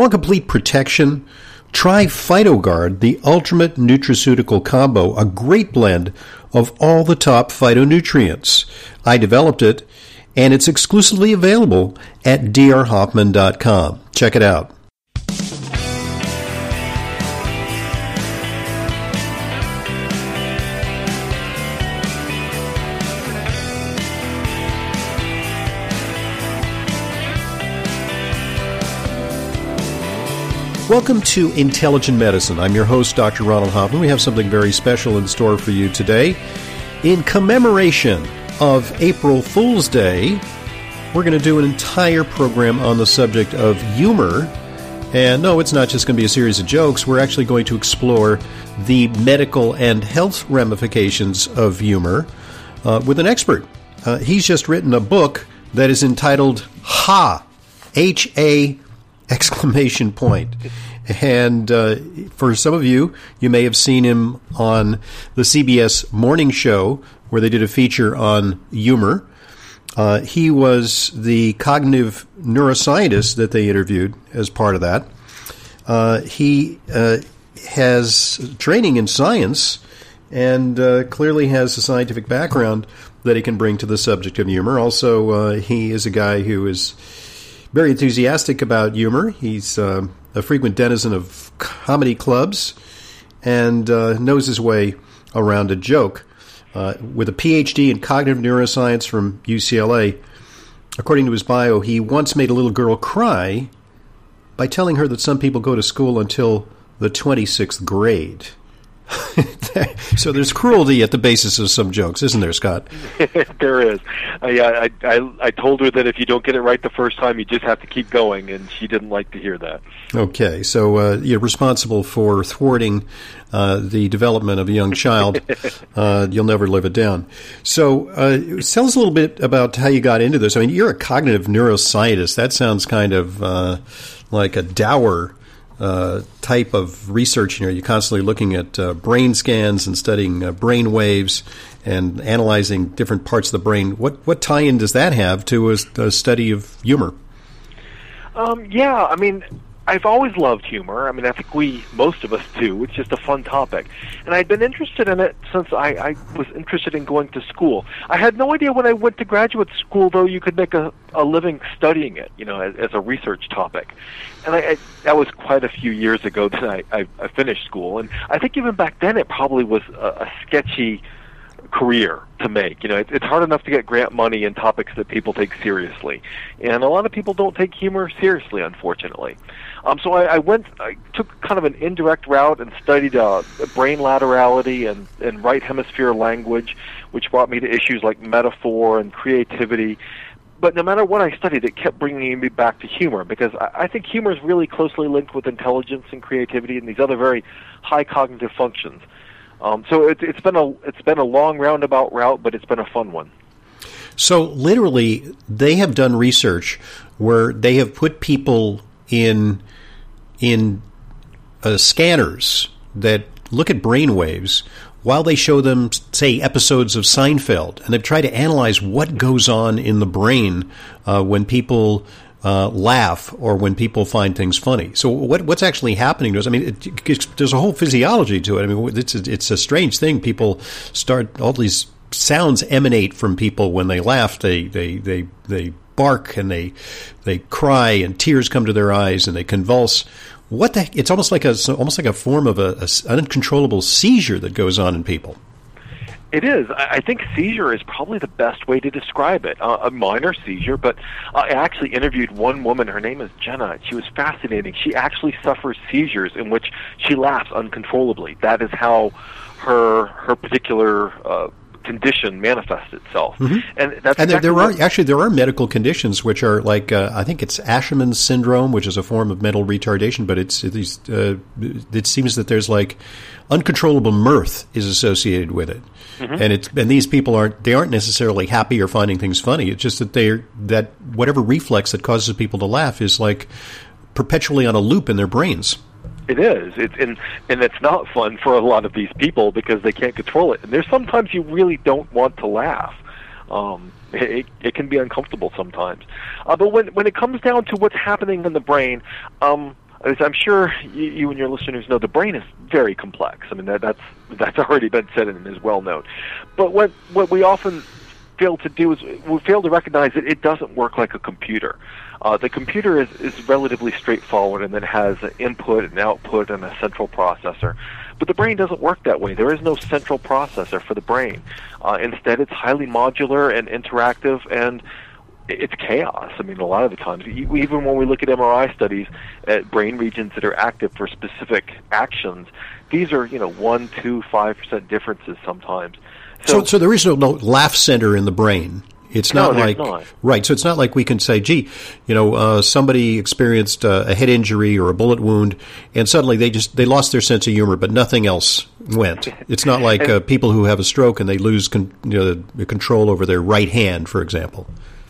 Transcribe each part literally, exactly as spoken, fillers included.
Want complete protection? Try PhytoGuard, the ultimate nutraceutical combo, a great blend of all the top phytonutrients. I developed it, and it's exclusively available at d r hoffman dot com. Check it out. Welcome to Intelligent Medicine. I'm your host, Doctor Ronald Hoffman. We have something very special in store for you today. In commemoration of April Fool's Day, we're going to do an entire program on the subject of humor. And no, it's not just going to be a series of jokes. We're actually going to explore the medical and health ramifications of humor uh, with an expert. Uh, he's just written a book that is entitled Ha! H A exclamation point. And uh, for some of you, you may have seen him on the C B S Morning Show where they did a feature on humor. Uh, he was the cognitive neuroscientist that they interviewed as part of that. Uh, he uh, has training in science and uh, clearly has a scientific background that he can bring to the subject of humor. Also, uh, he is a guy who is very enthusiastic about humor. He's uh, a frequent denizen of comedy clubs and uh, knows his way around a joke. Uh, with a P H D in cognitive neuroscience from U C L A, according to his bio, he once made a little girl cry by telling her that some people go to school until the twenty-sixth grade. So there's cruelty at the basis of some jokes, isn't there, Scott? There is. I, I, I, I told her that if you don't get it right the first time, you just have to keep going, and she didn't like to hear that. Okay, so uh, you're responsible for thwarting uh, the development of a young child. uh, you'll never live it down. So uh, tell us a little bit about how you got into this. I mean, you're a cognitive neuroscientist. That sounds kind of uh, like a dour Uh, type of research here. You're constantly looking at uh, brain scans and studying uh, brain waves and analyzing different parts of the brain. What what tie-in does that have to a, a study of humor? Um, yeah, I mean, I've always loved humor. I mean, I think we, most of us do. It's just a fun topic. And I'd been interested in it since I, I was interested in going to school. I had no idea when I went to graduate school, though, you could make a, a living studying it, you know, as, as a research topic. And I, I, that was quite a few years ago that I, I, I finished school. And I think even back then it probably was a, a sketchy career to make. You know, it, it's hard enough to get grant money in topics that people take seriously. And a lot of people don't take humor seriously, unfortunately. Um, so I, I went, I took kind of an indirect route and studied uh, brain laterality and, and right hemisphere language, which brought me to issues like metaphor and creativity. But no matter what I studied, it kept bringing me back to humor, because I, I think humor is really closely linked with intelligence and creativity and these other very high cognitive functions. Um, so it, it's been a it's been a long roundabout route, but it's been a fun one. So literally, they have done research where they have put people in in uh, scanners that look at brain waves while they show them, say, episodes of Seinfeld, and they've tried to analyze what goes on in the brain uh, when people uh, laugh or when people find things funny. So what what's actually happening to us? I mean, it, it, there's a whole physiology to it. I mean, it's a, it's a strange thing. People start, all these sounds emanate from people when they laugh. They they they they bark and they they cry and tears come to their eyes and they convulse. What the heck? It's almost like a almost like a form of a, a uncontrollable seizure that goes on in people. It is. I think seizure is probably the best way to describe it. Uh, a minor seizure, but I actually interviewed one woman. Her name is Jenna. She was fascinating. She actually suffers seizures in which she laughs uncontrollably. That is how her her particular uh, condition manifests itself. Mm-hmm. And that's and exactly there are what, actually there are medical conditions which are like uh, I think it's Asherman's syndrome, which is a form of mental retardation. But it's at least uh, it seems that there's like uncontrollable mirth is associated with it. Mm-hmm. And it's and these people aren't they aren't necessarily happy or finding things funny. It's just that they're that whatever reflex that causes people to laugh is like perpetually on a loop in their brains. It is. It's and and it's not fun for a lot of these people because they can't control it. And there's sometimes you really don't want to laugh. Um, it, it can be uncomfortable sometimes. Uh, but when when it comes down to what's happening in the brain, um, as I'm sure you, you and your listeners know, the brain is very complex. I mean, that, that's that's already been said and is well known. But what what we often fail to do is we fail to recognize that it doesn't work like a computer. Uh, the computer is, is relatively straightforward and then has an input and output and a central processor. But the brain doesn't work that way. There is no central processor for the brain. Uh, instead, it's highly modular and interactive, and it's chaos. I mean, a lot of the times, even when we look at M R I studies at brain regions that are active for specific actions, these are, you know, one, two, five percent differences sometimes. So, so, so there is no, no laugh center in the brain. It's not no, like not. Right. So it's not like we can say, "Gee, you know, uh, somebody experienced uh, a head injury or a bullet wound, and suddenly they just they lost their sense of humor, but nothing else went." It's not like uh, people who have a stroke and they lose con- you know, the control over their right hand, for example.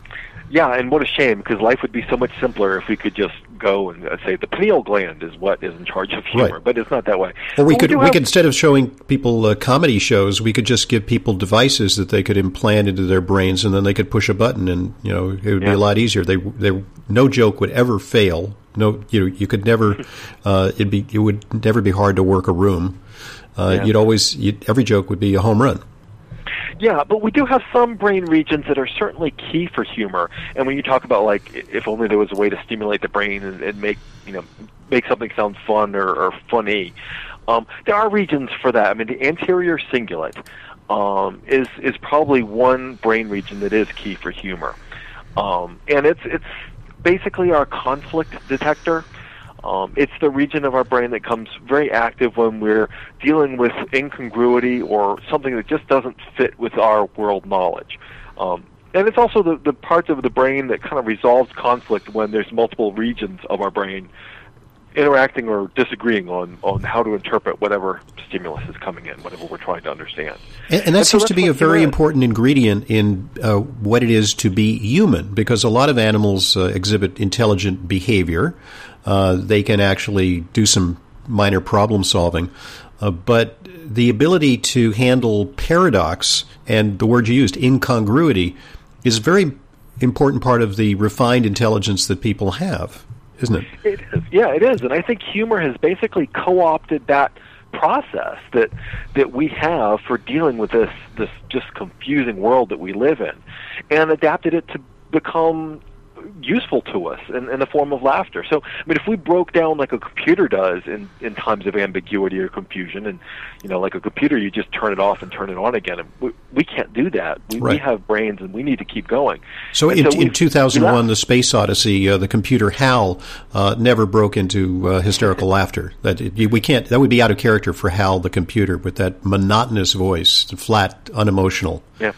Yeah, and what a shame, because life would be so much simpler if we could just go and uh, say the pineal gland is what is in charge of humor, right. But it's not that way. Or we but could, we, we have... could instead of showing people uh, comedy shows, we could just give people devices that they could implant into their brains, and then they could push a button, and you know it would yeah. be a lot easier. They, they, no joke would ever fail. No, you you could never. Uh, it'd be it would never be hard to work a room. Uh, yeah. You'd always you'd, every joke would be a home run. Yeah, but we do have some brain regions that are certainly key for humor. And when you talk about, like, if only there was a way to stimulate the brain and, and make, you know, make something sound fun or, or funny, um, there are regions for that. I mean, the anterior cingulate um, is is probably one brain region that is key for humor, um, and it's it's basically our conflict detector. Um, it's the region of our brain that comes very active when we're dealing with incongruity or something that just doesn't fit with our world knowledge. Um, and it's also the, the part of the brain that kind of resolves conflict when there's multiple regions of our brain interacting or disagreeing on, on how to interpret whatever stimulus is coming in, whatever we're trying to understand. And, and that and seems so to be a very important ingredient in uh, what it is to be human, because a lot of animals uh, exhibit intelligent behavior. Uh, they can actually do some minor problem solving. Uh, but the ability to handle paradox, and the word you used, incongruity, is a very important part of the refined intelligence that people have, isn't it? It is. Yeah, it is. And I think humor has basically co-opted that process that that we have for dealing with this, this just confusing world that we live in, and adapted it to become useful to us in, in the form of laughter. So, I mean, if we broke down like a computer does in, in times of ambiguity or confusion, and, you know, like a computer, you just turn it off and turn it on again. And we, we can't do that. We, right. we have brains, and we need to keep going. So, in, so in two thousand one, The Space Odyssey, uh, the computer HAL uh, never broke into uh, hysterical laughter. That it, we can't. That would be out of character for HAL, the computer, with that monotonous voice, flat, unemotional. Yeah.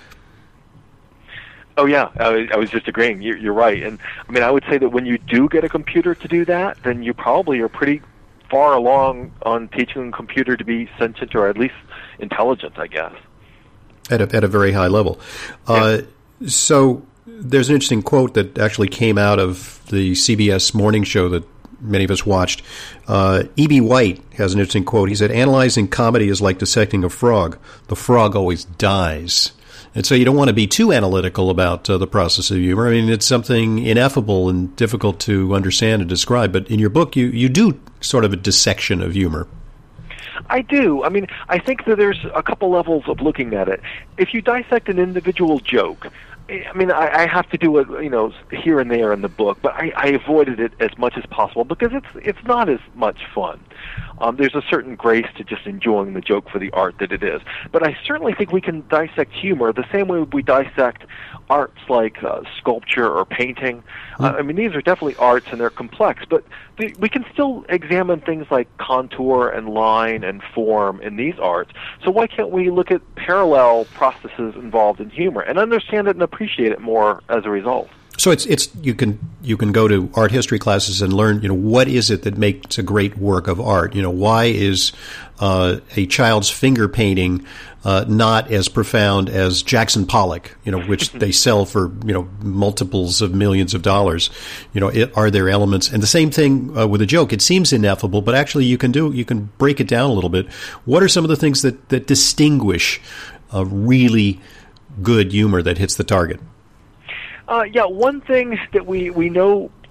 Oh, yeah, I, I was just agreeing. You're, you're right. And, I mean, I would say that when you do get a computer to do that, then you probably are pretty far along on teaching a computer to be sentient or at least intelligent, I guess. At a, at a very high level. Yeah. Uh, so there's an interesting quote that actually came out of the C B S morning show that many of us watched. Uh, E B. White has an interesting quote. He said, "Analyzing comedy is like dissecting a frog. The frog always dies." And so you don't want to be too analytical about uh, the process of humor. I mean, it's something ineffable and difficult to understand and describe. But in your book, you, you do sort of a dissection of humor. I do. I mean, I think that there's a couple levels of looking at it. If you dissect an individual joke, I mean, I, I have to do it, you know, here and there in the book, but I, I avoided it as much as possible because it's it's not as much fun. Um, there's a certain grace to just enjoying the joke for the art that it is. But I certainly think we can dissect humor the same way we dissect arts like uh, sculpture or painting. Mm. Uh, I mean, these are definitely arts and they're complex, but we, we can still examine things like contour and line and form in these arts. So why can't we look at parallel processes involved in humor and understand it and appreciate it more as a result? So it's it's you can you can go to art history classes and learn, you know, what is it that makes a great work of art? You know, why is uh, a child's finger painting uh, not as profound as Jackson Pollock, you know, which they sell for, you know, multiples of millions of dollars? You know, it, are there elements? And the same thing uh, with a joke. It seems ineffable, but actually you can do you can break it down a little bit. What are some of the things that that distinguish a really good humor that hits the target? Uh, yeah, one thing that we, we know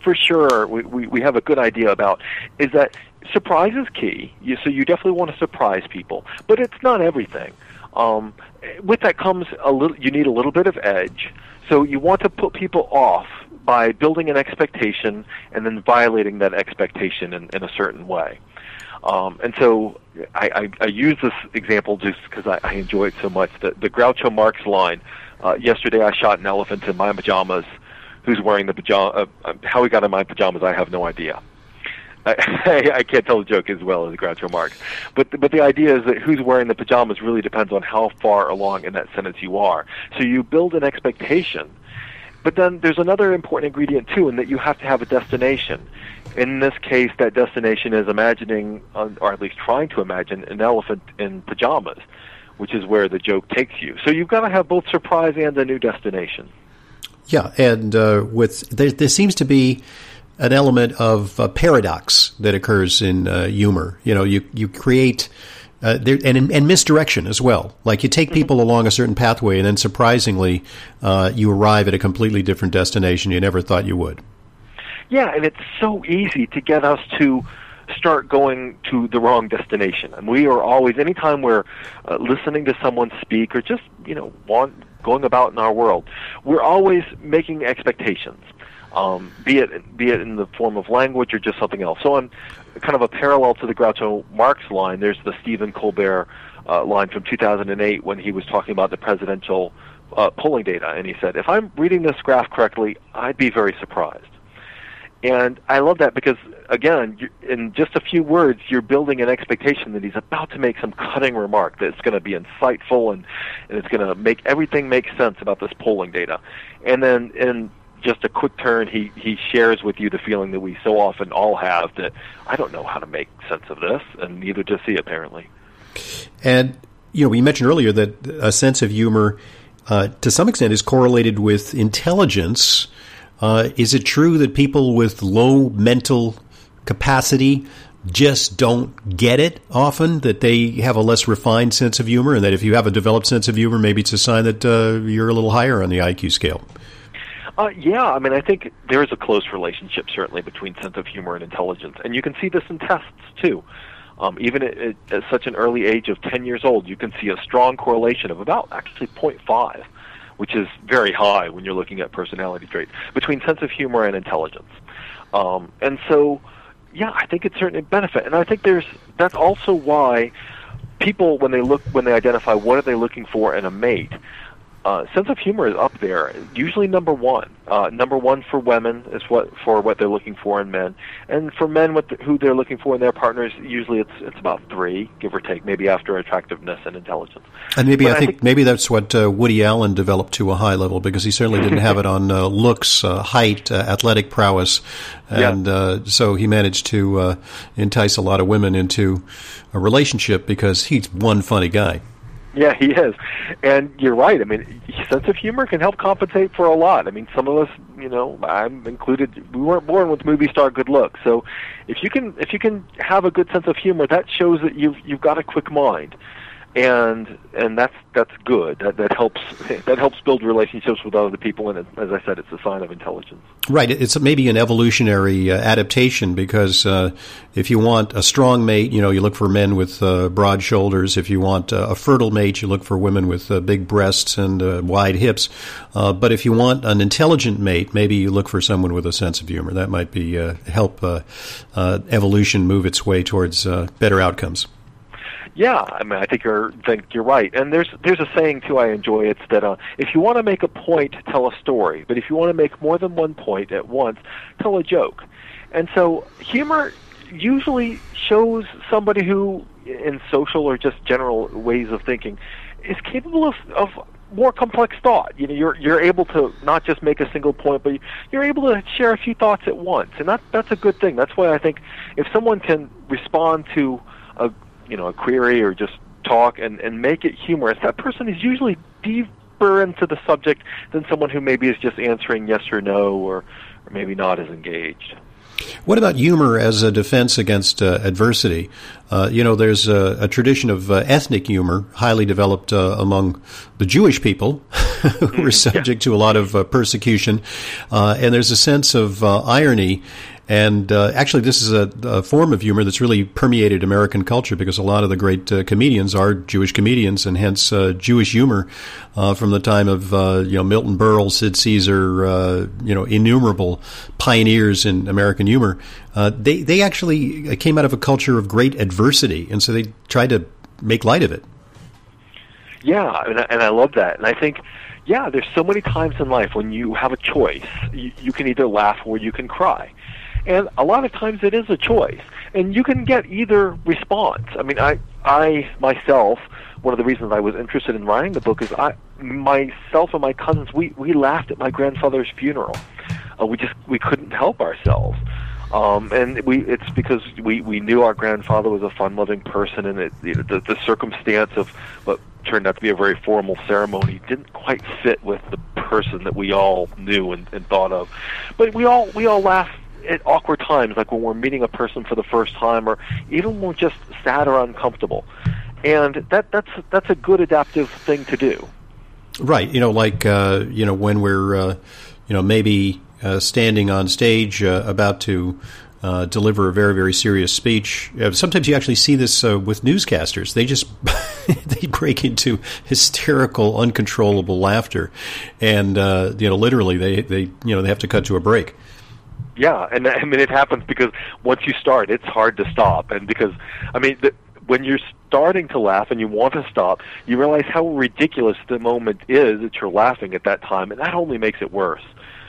for sure we, we, we have a good idea about is that surprise is key. You, so you definitely want to surprise people, but it's not everything. Um, with that comes a little. You need a little bit of edge. So you want to put people off by building an expectation and then violating that expectation in, in a certain way. Um, and so I, I, I use this example just because I, I enjoy it so much. The, the Groucho Marx line. Uh, yesterday I shot an elephant in my pajamas. Who's wearing the pajama? Uh, how he got in my pajamas, I have no idea. I, I can't tell the joke as well as Groucho Marx. But but the idea is that who's wearing the pajamas really depends on how far along in that sentence you are. So you build an expectation. But then there's another important ingredient, too, in that you have to have a destination. In this case, that destination is imagining, or at least trying to imagine, an elephant in pajamas, which is where the joke takes you. So you've got to have both surprise and a new destination. Yeah, and uh, with there, there seems to be an element of uh, paradox that occurs in uh, humor. You know, you you create uh, there, and and misdirection as well. Like you take people mm-hmm. along a certain pathway, and then surprisingly, uh, you arrive at a completely different destination you never thought you would. Yeah, and it's so easy to get us to start going to the wrong destination. And we are always, anytime we're uh, listening to someone speak or just, you know, want, going about in our world, we're always making expectations, um, be it be it in the form of language or just something else. So on kind of a parallel to the Groucho Marx line, there's the Stephen Colbert uh, line from two thousand eight when he was talking about the presidential uh, polling data, and he said, if I'm reading this graph correctly, I'd be very surprised. And I love that because, again, in just a few words, you're building an expectation that he's about to make some cutting remark that's going to be insightful and, and it's going to make everything make sense about this polling data. And then in just a quick turn, he, he shares with you the feeling that we so often all have that I don't know how to make sense of this, and neither does he, apparently. And, you know, we mentioned earlier that a sense of humor, uh, to some extent, is correlated with intelligence. Uh, is it true that people with low mental capacity just don't get it often, that they have a less refined sense of humor, and that if you have a developed sense of humor, maybe it's a sign that uh, you're a little higher on the I Q scale? Uh, yeah, I mean, I think there is a close relationship, certainly, between sense of humor and intelligence. And you can see this in tests, too. Um, even at, at, at such an early age of ten years old, you can see a strong correlation of about, actually, zero point five. Which is very high when you're looking at personality traits, between sense of humor and intelligence. Um, and so, yeah, I think it's certainly a benefit. And I think there's that's also why people, when they look, when they identify what are they looking for in a mate, uh, sense of humor is up there, usually number one. Uh, number one for women is what for what they're looking for in men, and for men, what the, who they're looking for in their partners, usually it's it's about three, give or take, maybe after attractiveness and intelligence. And maybe I think, I think maybe that's what uh, Woody Allen developed to a high level, because he certainly didn't have it on uh, looks, uh, height, uh, athletic prowess, and yeah. uh, so he managed to uh, entice a lot of women into a relationship because he's one funny guy. Yeah, he is. And you're right. I mean, sense of humor can help compensate for a lot. I mean, some of us, you know, I'm included, we weren't born with movie star good looks. So if you can if you can have a good sense of humor, that shows that you've you've got a quick mind. And and that's that's good. That that helps that helps build relationships with other people, and it, as I said, it's a sign of intelligence. Right. It's maybe an evolutionary uh, adaptation, because uh, if you want a strong mate, you know, you look for men with uh, broad shoulders. If you want uh, a fertile mate, you look for women with uh, big breasts and uh, wide hips. Uh, but if you want an intelligent mate, maybe you look for someone with a sense of humor. That might be uh, help uh, uh, evolution move its way towards uh, better outcomes. Yeah, I mean, I think you're think you're right. And there's there's a saying too I enjoy. It's that uh, if you want to make a point, tell a story. But if you want to make more than one point at once, tell a joke. And so humor usually shows somebody who, in social or just general ways of thinking, is capable of, of more complex thought. You know, you're you're able to not just make a single point, but you're able to share a few thoughts at once, and that that's a good thing. That's why I think if someone can respond to a you know, a query or just talk and, and make it humorous, that person is usually deeper into the subject than someone who maybe is just answering yes or no, or, or maybe not as engaged. What about humor as a defense against uh, adversity? Uh, you know, there's a, a tradition of uh, ethnic humor highly developed uh, among the Jewish people who were subject yeah. to a lot of uh, persecution. Uh, and there's a sense of uh, irony. And uh, actually, this is a, a form of humor that's really permeated American culture because a lot of the great uh, comedians are Jewish comedians, and hence uh, Jewish humor uh, from the time of uh, you know Milton Berle, Sid Caesar, uh, you know innumerable pioneers in American humor. Uh, they they actually came out of a culture of great adversity, and so they tried to make light of it. Yeah, and I, and I love that, and I think. Yeah, there's so many times in life when you have a choice. You, you can either laugh or you can cry. And a lot of times it is a choice. And you can get either response. I mean, I, I myself, one of the reasons I was interested in writing the book is I, myself and my cousins, we, we laughed at my grandfather's funeral. Uh, we just, we couldn't help ourselves. Um, and we, it's because we, we knew our grandfather was a fun-loving person, and it, you know, the, the circumstance of what turned out to be a very formal ceremony didn't quite fit with the person that we all knew and, and thought of. But we all we all laugh at awkward times, like when we're meeting a person for the first time, or even when we're just sad or uncomfortable. And that that's that's a good adaptive thing to do. Right. You know, like uh, you know when we're uh, you know maybe uh, standing on stage uh, about to. Uh, deliver a very, very serious speech. Uh, sometimes you actually see this uh, with newscasters. They just they break into hysterical, uncontrollable laughter, and uh, you know, literally, they, they you know they have to cut to a break. Yeah, and I mean it happens because once you start, it's hard to stop, and because I mean the, when you're starting to laugh and you want to stop, you realize how ridiculous the moment is that you're laughing at that time, and that only makes it worse.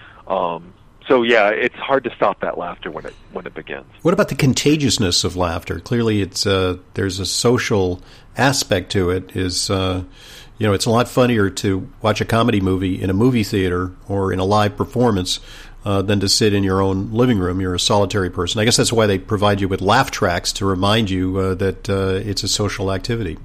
Um, So yeah, it's hard to stop that laughter when it when it begins. What about the contagiousness of laughter? Clearly, it's uh, there's a social aspect to it. Is uh, you know, it's a lot funnier to watch a comedy movie in a movie theater or in a live performance uh, than to sit in your own living room. You're a solitary person. I guess that's why they provide you with laugh tracks to remind you uh, that uh, it's a social activity.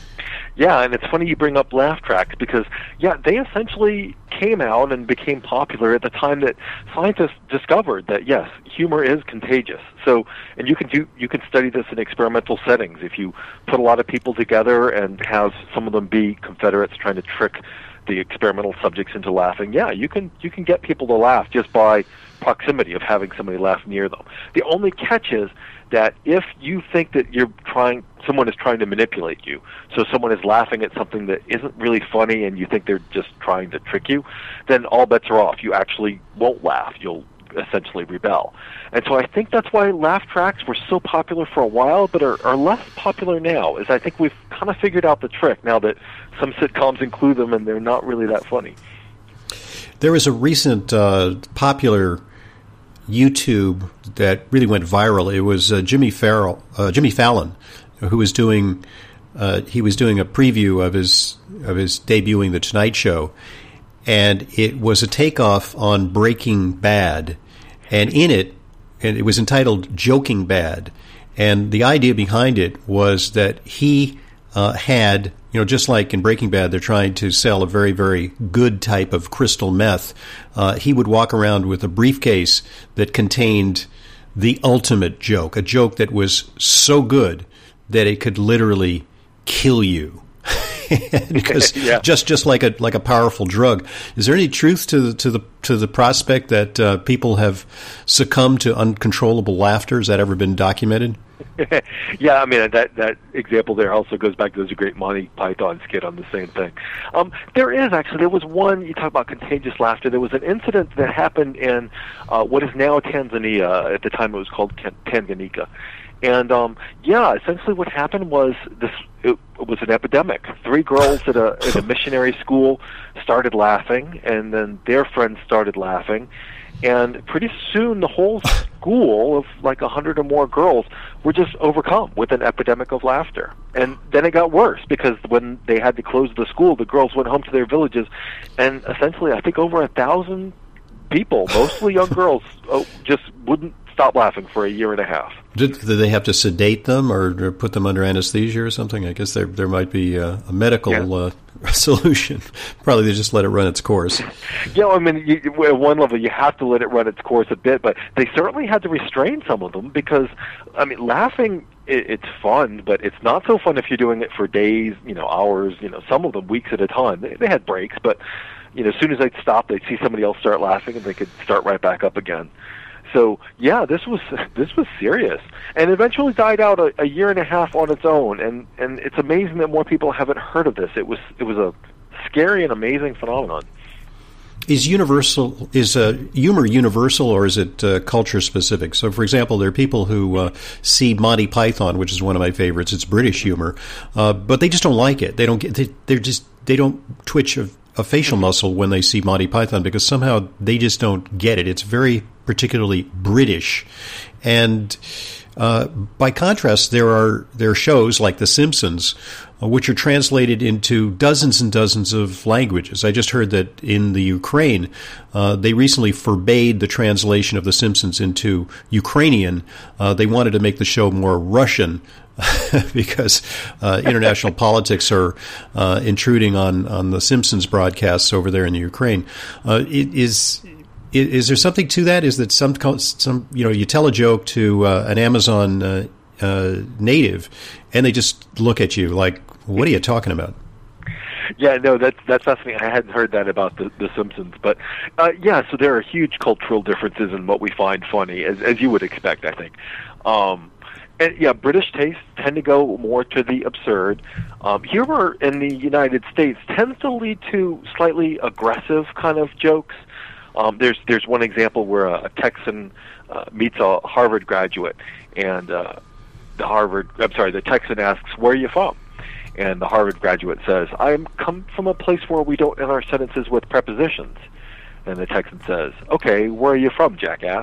Yeah, and it's funny you bring up laugh tracks because, yeah, they essentially came out and became popular at the time that scientists discovered that, yes, humor is contagious. So, and you can do, you can study this in experimental settings. If you put a lot of people together and have some of them be Confederates trying to trick the experimental subjects into laughing, yeah, you can you can get people to laugh just by proximity of having somebody laugh near them. The only catch is that if you think that you're trying, someone is trying to manipulate you, so someone is laughing at something that isn't really funny and you think they're just trying to trick you, then all bets are off. You actually won't laugh. You'll essentially rebel. And so I think that's why laugh tracks were so popular for a while, but are, are less popular now, is I think we've kind of figured out the trick now that some sitcoms include them and they're not really that funny. There was a recent uh, popular YouTube that really went viral. It was uh, Jimmy Farrell, uh, Jimmy Fallon, who was doing uh, he was doing a preview of his of his debuting The Tonight Show, and it was a takeoff on Breaking Bad, and in it, and it was entitled Joking Bad, and the idea behind it was that he uh, had. You know, just like in Breaking Bad, they're trying to sell a very, very good type of crystal meth. Uh, he would walk around with a briefcase that contained the ultimate joke, a joke that was so good that it could literally kill you. Because yeah. just just like a like a powerful drug. Is there any truth to the to the to the prospect that uh, people have succumbed to uncontrollable laughter? Has that ever been documented? Yeah, I mean that that example there also goes back to there's a great Monty Python skit on the same thing. Um, there is actually there was one you talk about contagious laughter. There was an incident that happened in uh, what is now Tanzania. At the time, it was called Tanganyika. And um, yeah, essentially what happened was this. It, it was an epidemic. Three girls at a at a missionary school started laughing, and then their friends started laughing, and pretty soon the whole school of like a hundred or more girls were just overcome with an epidemic of laughter. And then it got worse because when they had to close the school, the girls went home to their villages, and essentially, I think over a thousand people, mostly young girls, oh, just wouldn't stop laughing for a year and a half. Did, did they have to sedate them or, or put them under anesthesia or something? I guess there there might be a, a medical yeah. uh, solution. Probably they just let it run its course. Yeah, I mean, you, at one level you have to let it run its course a bit, but they certainly had to restrain some of them because, I mean, laughing, it, it's fun, but it's not so fun if you're doing it for days, you know, hours, you know, some of them weeks at a time. They, they had breaks, but, you know, as soon as they'd stop, they'd see somebody else start laughing and they could start right back up again. So yeah, this was this was serious, and eventually died out a, a year and a half on its own. And, and it's amazing that more people haven't heard of this. It was it was a scary and amazing phenomenon. Is universal is uh, humor universal or is it uh, culture specific? So, for example, there are people who uh, see Monty Python, which is one of my favorites. It's British humor, uh, but they just don't like it. They don't get. They, they're just they don't twitch a, a facial muscle when they see Monty Python because somehow they just don't get it. It's very particularly British, and uh, by contrast, there are there are shows like The Simpsons, uh, which are translated into dozens and dozens of languages. I just heard that in the Ukraine, uh, they recently forbade the translation of The Simpsons into Ukrainian. Uh, they wanted to make the show more Russian because uh, international politics are uh, intruding on on The Simpsons broadcasts over there in the Ukraine. Uh, it is. Is there something to that? Is that some some you know you tell a joke to uh, an Amazon uh, uh, native, and they just look at you like, "What are you talking about?" Yeah, no, that's that's fascinating. I hadn't heard that about the, the Simpsons, but uh, yeah, so there are huge cultural differences in what we find funny, as as you would expect, I think. Um, and yeah, British tastes tend to go more to the absurd. Um, humor in the United States tends to lead to slightly aggressive kind of jokes. Um, there's there's one example where a, a Texan uh, meets a Harvard graduate, and uh, the Harvard I'm sorry the Texan asks, "Where are you from?" And the Harvard graduate says, "I'm come from a place where we don't end our sentences with prepositions." And the Texan says, "Okay, where are you from, jackass?"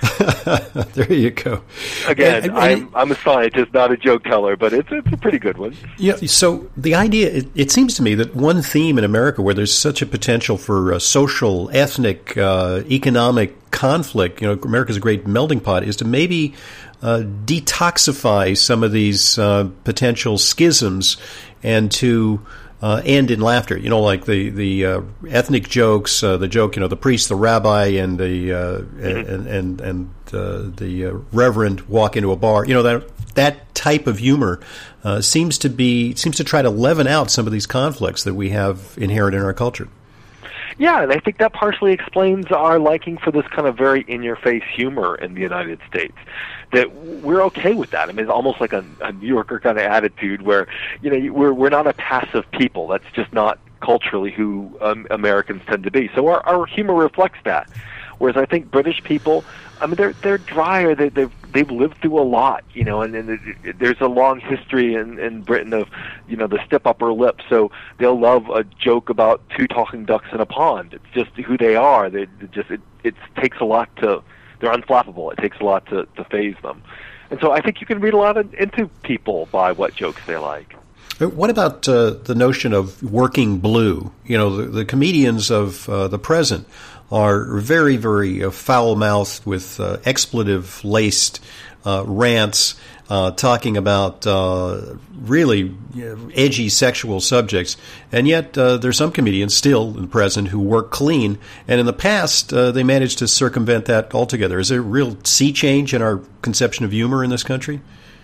There you go. Again, and, and I'm, I'm a scientist, not a joke teller, but it's it's a pretty good one. Yeah. So the idea, it, it seems to me that one theme in America where there's such a potential for uh, social, ethnic, uh, economic conflict, you know, America's a great melting pot, is to maybe uh, detoxify some of these uh, potential schisms and to Uh, end in laughter, you know, like the the uh, ethnic jokes, uh, the joke, you know, the priest, the rabbi, and the uh, mm-hmm. and and and uh, the uh, reverend walk into a bar. You know, that that type of humor uh, seems to be seems to try to leaven out some of these conflicts that we have inherent in our culture. Yeah, and I think that partially explains our liking for this kind of very in-your-face humor in the United States. That we're okay with that. I mean, it's almost like a, a New Yorker kind of attitude where, you know, we're we're not a passive people. That's just not culturally who um, Americans tend to be. So our, our humor reflects that. Whereas I think British people, I mean, they're they're drier. They, they've they've lived through a lot, you know, and, and it, there's a long history in, in Britain of, you know, the stiff upper lip. So they'll love a joke about two talking ducks in a pond. It's just who they are. They it just it, it takes a lot to. They're unflappable. It takes a lot to, to phase them. And so I think you can read a lot of, into people by what jokes they like. What about uh, the notion of working blue? You know, the, the comedians of uh, the present are very, very uh, foul-mouthed with uh, expletive-laced uh, rants, uh, talking about uh, really you know, edgy sexual subjects. And yet uh, there's some comedians still in the present who work clean. And in the past, uh, they managed to circumvent that altogether. Is there a real sea change in our conception of humor in this country?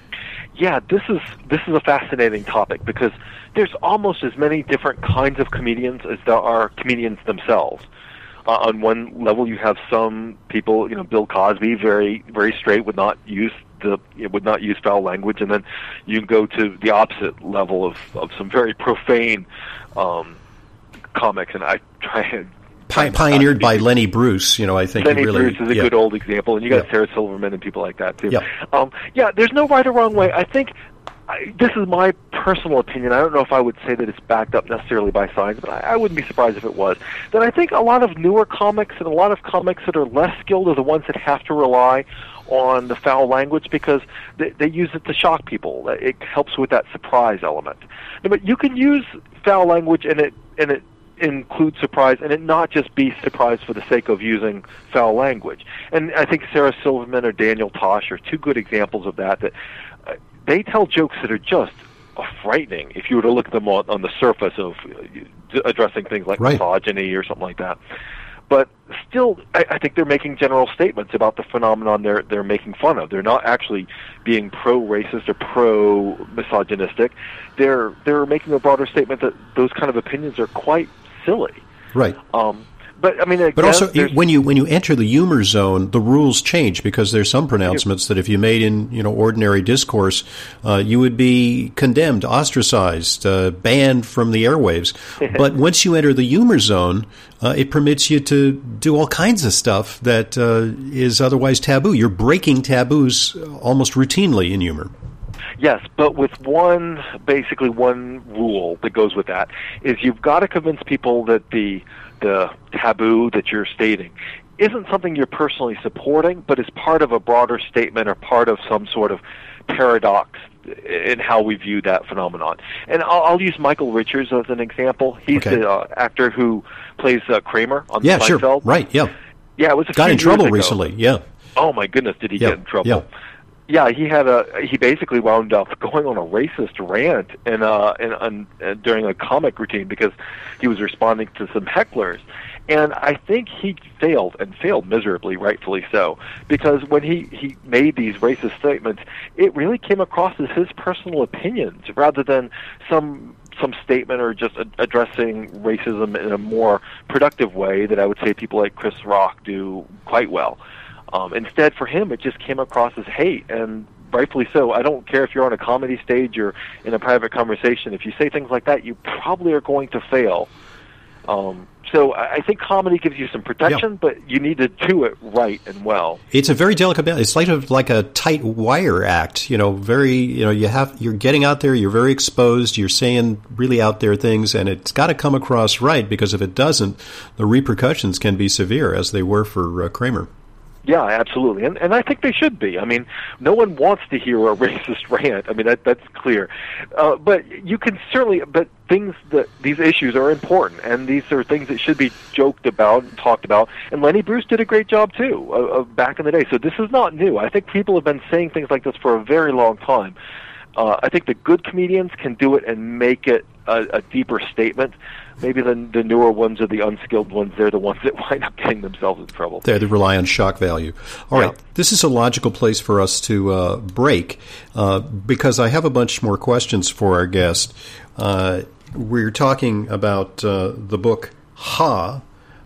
Yeah, this is this is a fascinating topic because there's almost as many different kinds of comedians as there are comedians themselves. Uh, on one level, you have some people, you know, Bill Cosby, very very straight, would not use the would not use foul language, and then you go to the opposite level of, of some very profane um, comics, and I try and. Pioneered by Lenny Bruce, you know, I think. Lenny really, Bruce is a yeah. good old example, and you got yeah. Sarah Silverman and people like that, too. Yeah. Um, yeah, there's no right or wrong way. I think, I, this is my personal opinion, I don't know if I would say that it's backed up necessarily by science, but I, I wouldn't be surprised if it was, that I think a lot of newer comics and a lot of comics that are less skilled are the ones that have to rely on the foul language because they, they use it to shock people. It helps with that surprise element. But you can use foul language and it and it include surprise and it not just be surprise for the sake of using foul language. And I think Sarah Silverman or Daniel Tosh are two good examples of that, that uh, they tell jokes that are just uh, frightening if you were to look at them on, on the surface of uh, addressing things like right. misogyny or something like that. But still, I, I think they're making general statements about the phenomenon they're they're making fun of. They're not actually being pro-racist or pro-misogynistic. They're they're making a broader statement that those kind of opinions are quite silly. Right. Um, but I mean, again, but also when you when you enter the humor zone, the rules change because there's some pronouncements that if you made in you know ordinary discourse, uh, you would be condemned, ostracized, uh, banned from the airwaves. But once you enter the humor zone, uh, it permits you to do all kinds of stuff that uh, is otherwise taboo. You're breaking taboos almost routinely in humor. Yes, but with one, basically one rule that goes with that, is you've got to convince people that the the taboo that you're stating isn't something you're personally supporting, but is part of a broader statement or part of some sort of paradox in how we view that phenomenon. And I'll, I'll use Michael Richards as an example. He's okay. the uh, actor who plays uh, Kramer on yeah, Seinfeld. Sure. Right, yeah. Yeah, it was a Got few in trouble years ago. recently, yeah. Oh, my goodness, did he yeah. get in trouble. Yeah. Yeah, he had a. He basically wound up going on a racist rant in, uh, in, in, uh, during a comic routine because he was responding to some hecklers, and I think he failed and failed miserably, rightfully so, because when he, he made these racist statements, it really came across as his personal opinions rather than some some statement or just a, addressing racism in a more productive way that I would say people like Chris Rock do quite well. Um, instead, for him, it just came across as hate, and rightfully so. I don't care if you're on a comedy stage or in a private conversation. If you say things like that, you probably are going to fail. Um, so I think comedy gives you some protection, yeah. but you need to do it right and well. It's a very delicate balance. It's like a, like a tight wire act. You know, very. You know, you have you're getting out there. You're very exposed. You're saying really out there things, and it's got to come across right because if it doesn't, the repercussions can be severe, as they were for uh, Kramer. Yeah, absolutely, and and I think they should be. I mean, no one wants to hear a racist rant. I mean, that that's clear. Uh, but you can certainly, but things that these issues are important, and these are things that should be joked about and talked about. And Lenny Bruce did a great job too, uh, uh, back in the day. So this is not new. I think people have been saying things like this for a very long time. Uh, I think the good comedians can do it and make it a, a deeper statement. Maybe the, the newer ones or the unskilled ones, they're the ones that wind up getting themselves in trouble. They rely on shock value. All yeah. right, this is a logical place for us to uh, break uh, because I have a bunch more questions for our guest. Uh, we're talking about uh, the book Ha,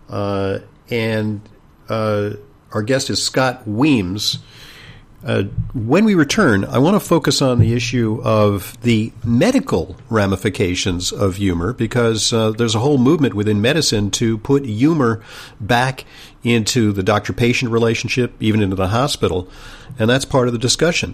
uh, and uh, our guest is Scott Weems. Uh, when we return, I want to focus on the issue of the medical ramifications of humor because uh, there's a whole movement within medicine to put humor back into the doctor-patient relationship, even into the hospital, and that's part of the discussion.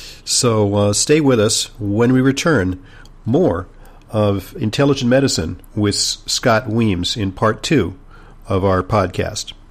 So uh, stay with us. When we return, more of Intelligent Medicine with Scott Weems in part two of our podcast.